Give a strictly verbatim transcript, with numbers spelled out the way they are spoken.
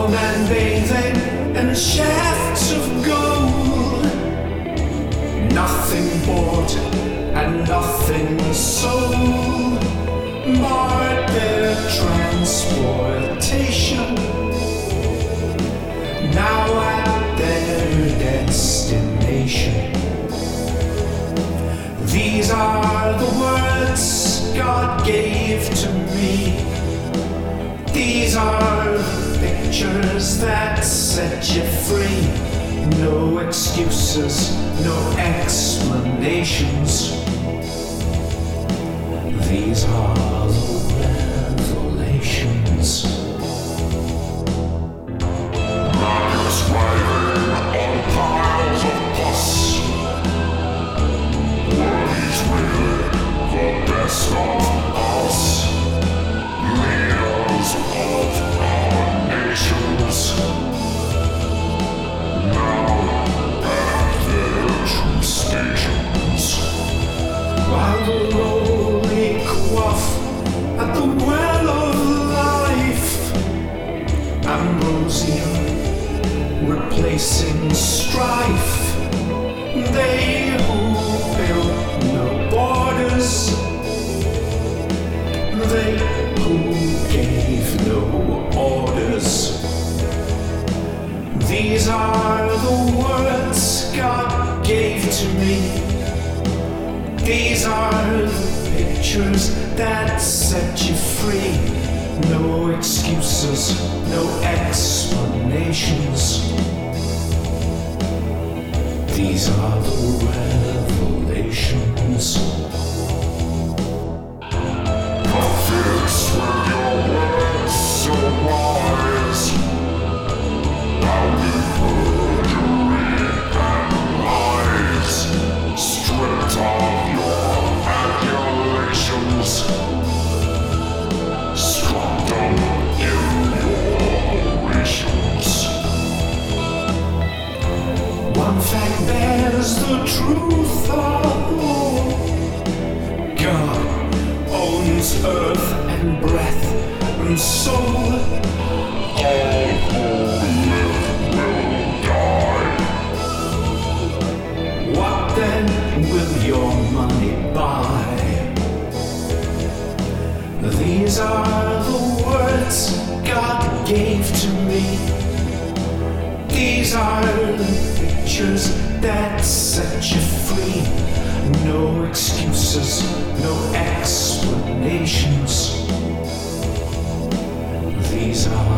All men bathing in shafts of gold. Nothing bought and nothing sold. Marred their transportation. Now at their destination. These are the words God gave to me. These are the pictures that set you free. No excuses, no explanations. These are the revelations. Magnus writing on piles of pus. What is really the best of us? Leaders of our nations. Now at their true stations. While the lowly quaff at the well of life. Ambrosia replacing strife. They who built no borders. They who gave no orders. These are the words God gave to me. These are the pictures that set you free. No excuses, no explanations. These are the revelations. Prophets with your words so wise. Bound in perjury and lies. Stripped of your adulations. Struck down in your orations. One fact bears the truth of all. God owns earth and breath and soul. All who live will die. What then will your money buy? These are the words God gave to me. These are the pictures that set you free. No excuses, no explanations. These are